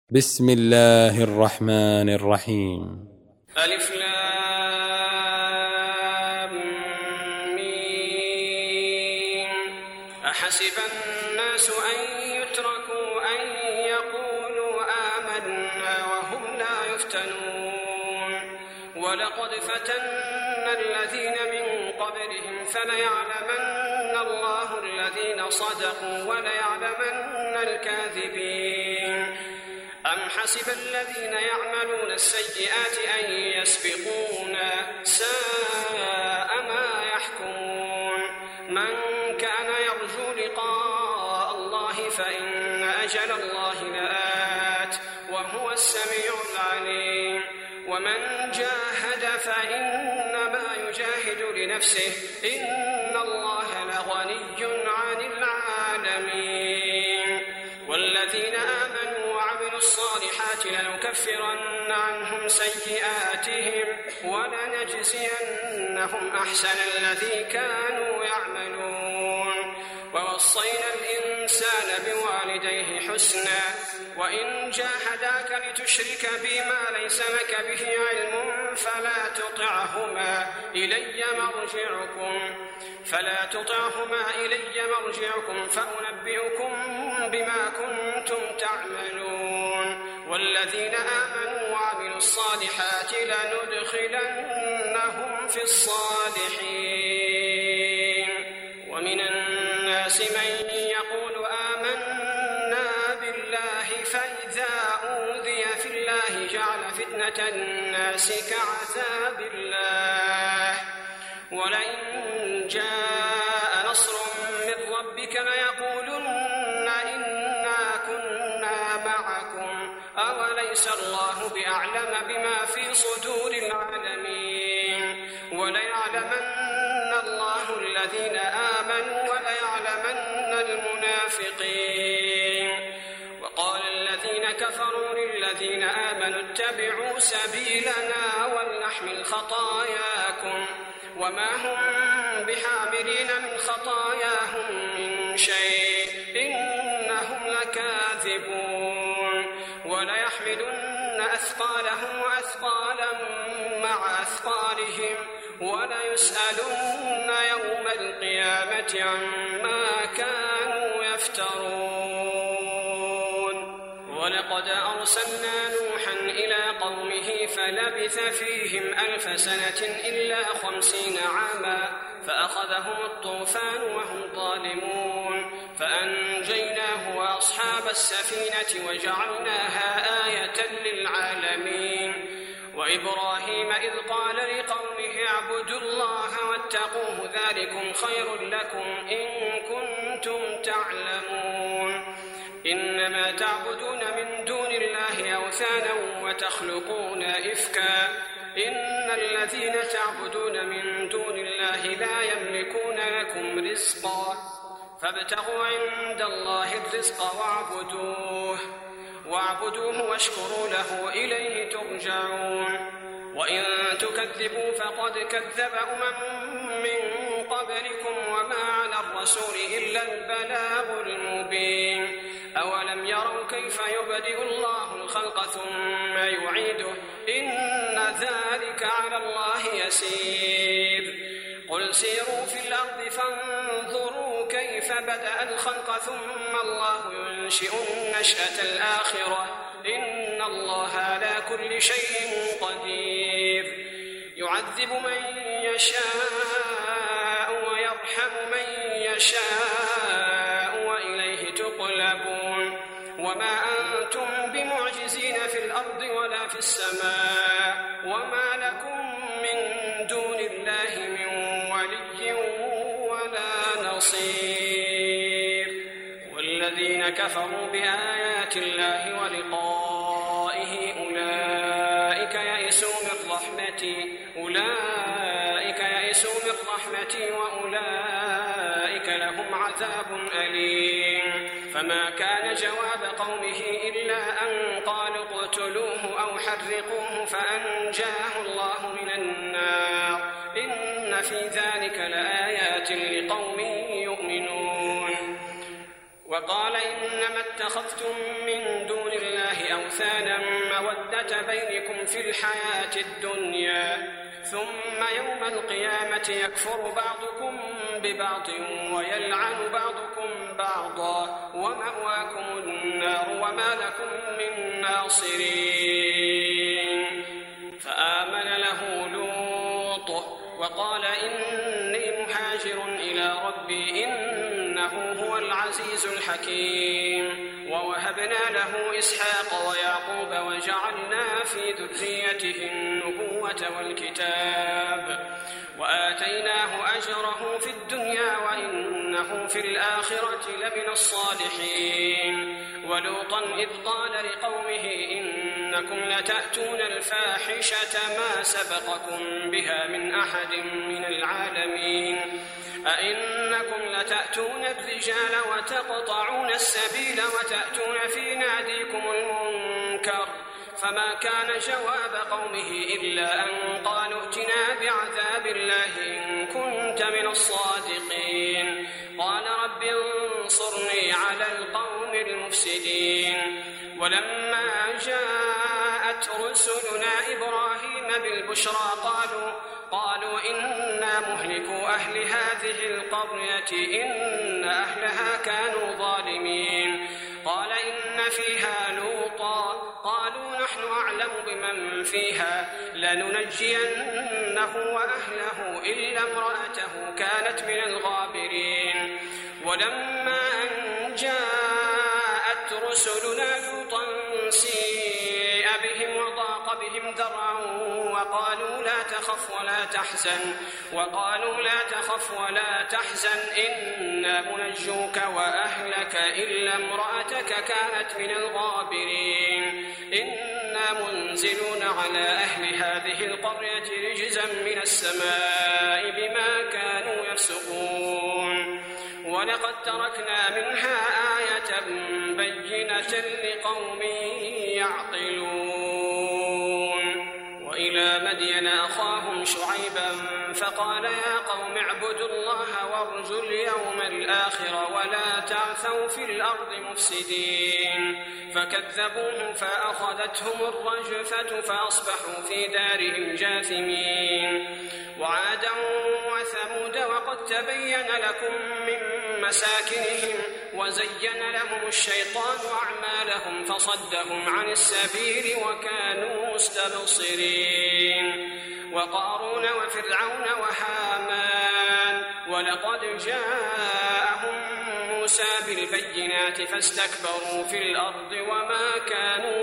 بسم الله الرحمن الرحيم. ألف لام ميم. أحسب الناس أن يتركوا أن يقولوا آمنا وهم لا يفتنون ولقد فتنا الذين من قبلهم فليعلمن الله الذين صدقوا وليعلمن الكاذبين. أم حسب الذين يعملون السيئات أن يسبقونا ساء ما يحكمون. من كان يرجو لقاء الله فإن أجل الله لآت وهو السميع العليم. ومن جاهد فإنما يجاهد لنفسه إن الله لغني عن العالمين. والذين آمنوا وعملوا الصالحات لنكفرن عنهم سيئاتهم ولنجزينهم أحسن الذي كانوا يعملون. ووصينا الإنسان بوالديه حسنا وإن جاهداك لتشرك بي ما ليس لك به علم فلا تطعهما إلي مرجعكم فأنبئكم بما كنتم تعملون. والذين آمنوا وعملوا الصالحات لندخلنهم في الصالحين. ومن الناس من يقول آمنا بالله فإذا أوذي في الله جعل فتنة الناس كعذاب الله. ولئن جاء نصر من ربك ليقولن إنا كنا معكم أوليس الله بأعلم بما في صدور العالمين. وليعلمن الله الذين آمنوا وليعلمن المنافقين. وقال الذين كفروا للذين آمنوا اتبعوا سبيلنا ولنحمل خطاياكم وما هم بحاملين من خطاياهم من شيء إنهم لكاذبون. وليحملن أثقالهم وأثقالا مع أثقالهم وليسألن يوم القيامة عما كانوا يفترون. ولقد أرسلنا نوحا إلى قومه فلبث فيهم 1000 سنة إلا 50 عاما فأخذهم الطوفان وهم ظالمون فأنجيناه وأصحاب السفينة وجعلناها آية للعالمين. وإبراهيم إذ قال لقومه اعبدوا الله واتقوه ذلكم خير لكم إن كنتم تعلمون. إنما تعبدون من دون الله أوثانا وتخلقون إفكا إن الذين تعبدون من دون الله لا يملكون لكم رزقا فابتغوا عند الله الرزق واعبدوه واشكروا له إليه ترجعون. وإن تكذبوا فقد كذب من قبلكم وما على الرسول إلا البلاغ المبين. أولم يروا كيف يبدئ الله الخلق ثم يعيده إن ذلك على الله يسير. قل سيروا في الأرض فانظروا كيف بدأ الخلق ثم الله ينشئ النشأة الآخرة إن الله على كل شيء قدير. يعذب من يشاء ويرحم من يشاء وإليه تقلبون. وما أنتم بمعجزين في الأرض ولا في السماء وما لكم من دون الله من ولي ولا نصير. والذين كفروا بآيات الله ولقائه أولئك يئسوا من رحمتي وأولئك لهم عذاب أليم. فما كان جواب قومه إلا أن قالوا اقتلوه أو حرقوه فأنجاه الله من النار إن في ذلك لآيات لقوم يؤمنون. وقال إنما اتخذتم من دون الله أوثانا مودة بينكم في الحياة الدنيا ثم يوم القيامة يكفر بعضكم ببعض ويلعن بعضكم بعضا ومأواكم النار وما لكم من ناصرين. فآمن له لوط وقال إني مهاجر إلى ربي إنه هو العزيز الحكيم. ووهبنا له إسحاق ويعقوب وجعلنا في ذريته النبوة والكتاب وآتيناه أجره في الدنيا وإنه في الآخرة لمن الصالحين. ولوطا إذ قال لقومه إنكم لتأتون الفاحشة ما سبقكم بها من أحد من العالمين أئنكم لتأتون الرجال وتقطعون السبيل وتأتون في ناديكم المنكر. فما كان جواب قومه إلا أن قالوا ائتنا بعذاب الله إن كنت من الصادقين. قال رب انصرني على القوم المفسدين. ولما جاءت رسلنا إبراهيم بالبشرى قالوا إنا مهلكو أهل هذه القرية إن أهلها كانوا ظالمين. قال إن فيها لوطا قالوا نحن أعلم بمن فيها لننجينه وأهله إلا امرأته كانت من الغابرين. ولما أن جاءت رسلنا لوطا سيء بهم وضاق بهم ذرعا وقالوا لا تخف ولا تحزن إنا منجوك وأهلك إلا امرأتك كانت من الغابرين. إنا منزلون على أهل هذه القرية رجزا من السماء بما كانوا يفسقون. ولقد تركنا منها آية بينة لقوم يعقلون. وإلى مدين أخاهم شعيبا فقال يا قوم اعبدوا الله وارجوا اليوم الآخر ولا تعثوا في الأرض مفسدين. فكذبوه فأخذتهم الرجفة فأصبحوا في دارهم جاثمين. وعادا وثمود وقد تبين لكم من مساكنهم وزين لهم الشيطان أعمالهم فصدهم عن السبيل وكانوا مستبصرين. وقارون وفرعون وهامان ولقد جاءهم موسى بالبينات فاستكبروا في الأرض وما كانوا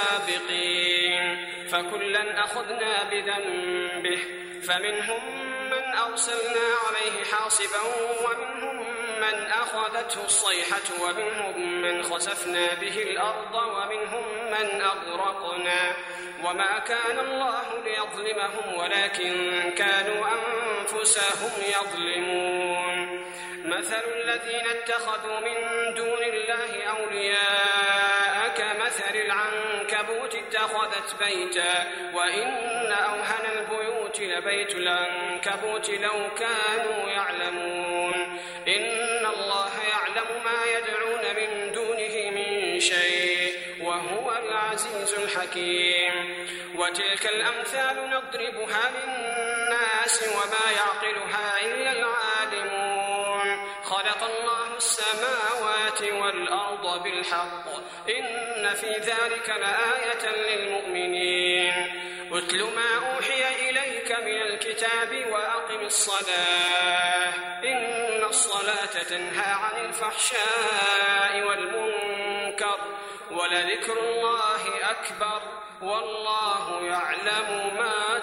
سابقين. فكلا أخذنا بذنبه فمنهم من أرسلنا عليه حاصبا ومنهم من أخذته الصيحة ومنهم من خسفنا به الأرض ومنهم من أغرقنا. وما كان الله ليظلمهم ولكن كانوا أنفسهم يظلمون. مثل الذين اتخذوا من دون الله أولياء كمثل العنكبوت اتخذت بيتا وإن أوهن البيوت لبيت العنكبوت لو كانوا يعلمون. إن الله يعلم ما يدعون من دونه من شيء وهو العزيز الحكيم. وتلك الأمثال نضربها للناس وما يعقلها إلا العالمون. خلق الله السماوات والأرض بالحق إن في ذلك لآية للمؤمنين. اتل ما أوحي إليك من الكتاب وأقم الصلاة إن الصلاة تنهى عن الفحشاء والمنكر ولذكر الله أكبر والله يعلم ما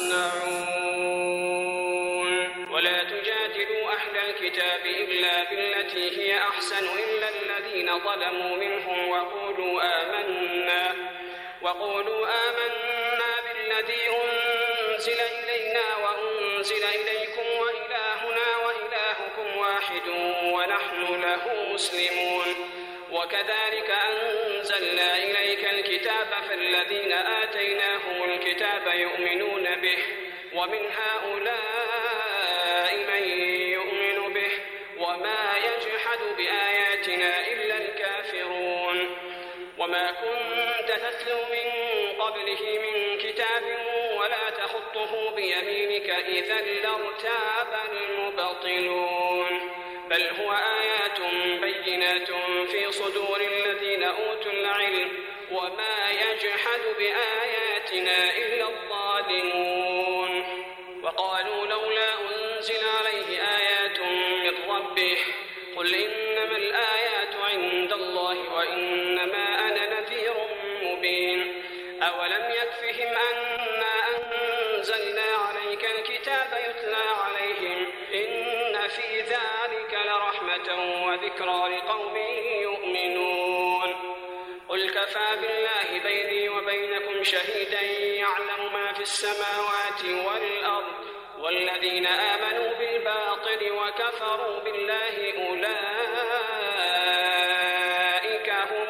تصنعون. ولا تجادلوا أهل الكتاب إلا بالتي هي أحسن إلا الذين ظلموا منهم وقولوا آمنا بالذي أنزل إلينا وأنزل إليكم وإلهنا وإلهكم واحد ونحن له مسلمون. وكذلك أنزلنا إليك الكتاب فالذين آتيناهم الكتاب يؤمنون به ومن هؤلاء من يؤمن به وما يجحد بآيات بآياتنا إلا الكافرون. وما كنت تتلو من قبله من كتاب ولا تخطه بيمينك إذا لارتاب المبطلون. بل هو آيات بينات في صدور الذين أوتوا العلم وما يجحد بآياتنا إلا الظالمون. وقالوا لولا أنزل عليه آيات من ربه قل إنما الآيات عند الله وإنما أنا نذير مبين. أولم يكفهم أنا أنزلنا عليك الكتاب يتلى عليهم إن في ذلك لرحمة وذكرى لقوم يؤمنون. قل كفى بالله بيني وبينكم شهيدا يعلم ما في السماوات والأرض والذين آمنوا بالباطل وكفروا بالله أولئك هم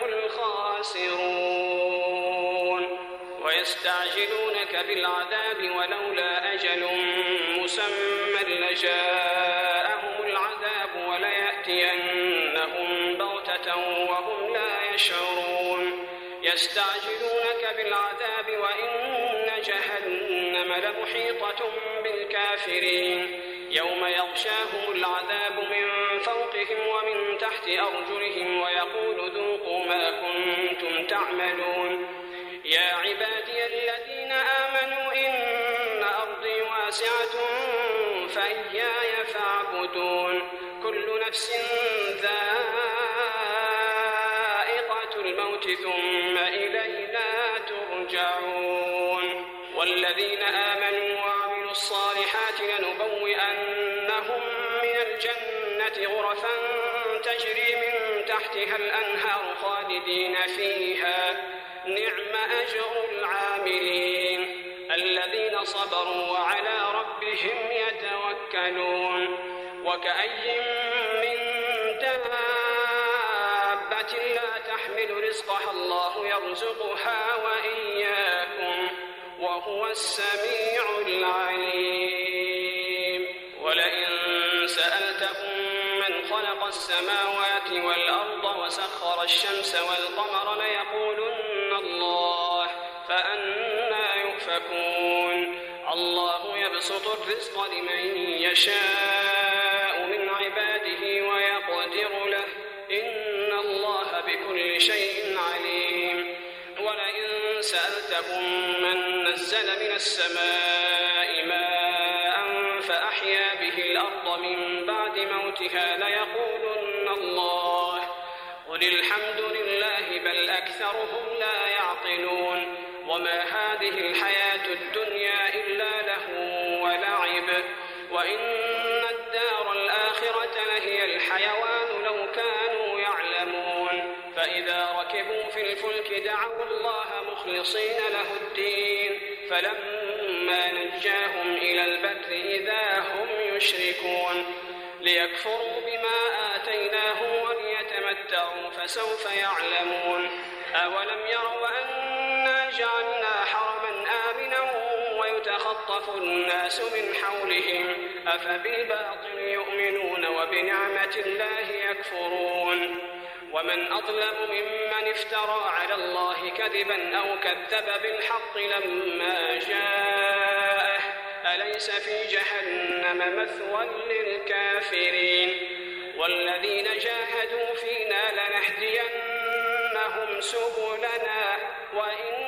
الخاسرون. ويستعجلونك بالعذاب ولولا أجل مسمى لجاءهم العذاب وليأتينهم بغتة وهم لا يشعرون. يستعجلونك بالعذاب وإن جهنم لمحيطة بالكافرين. يوم يغشاهم العذاب من فوقهم ومن تحت أرجلهم ويقول ذوقوا ما كنتم تعملون. يا عبادي الذين آمنوا إن أرضي واسعة فإياي فاعبدون. كل نفس ذائقة الموت ثم إلينا ترجعون. والذين آمنوا وعملوا الصالحات لنبوئنهم من الجنة غرفا تجري من تحتها الأنهار خالدين فيها نعم أجر العاملين الذين صبروا وعلى ربهم يتوكلون. وكأي من دابة لا تحمل رزقها الله يرزقها وإياكم وهو السميع العليم. ولئن سألتهم من خلق السماوات والأرض وسخر الشمس والقمر ليقولن الله فأنى يؤفكون. الله يبسط الرزق لمن يشاء من عباده ويقدر له إن الله بكل شيء عليم. ولئن سألتهم من نزل من السماء ماء فأحيا به الأرض من بعد موتها ليقولن الله قل الحمد لله بل أكثرهم لا يعقلون. وما هذه الحياة الدنيا إلا لهو ولعب وإن الدار الآخرة لهي الحيوان لو كانوا يعلمون. فإذا ركبوا في الفلك دعوا الله مخلصين له الدين فلما نجاهم إلى البر إذا هم يشركون. ليكفروا بما آتيناهم وليتمتعوا فسوف يعلمون. أولم يروا أنا جعلنا حرما آمنا ويتخطف الناس من حولهم أفبالباطل يؤمنون وبنعمة الله يكفرون. ومن أظلم ممن افترى على الله كذبا أو كذب بالحق لما جاءه أليس في جهنم مثوى للكافرين. والذين جاهدوا فينا لنهدينهم سبلنا وإن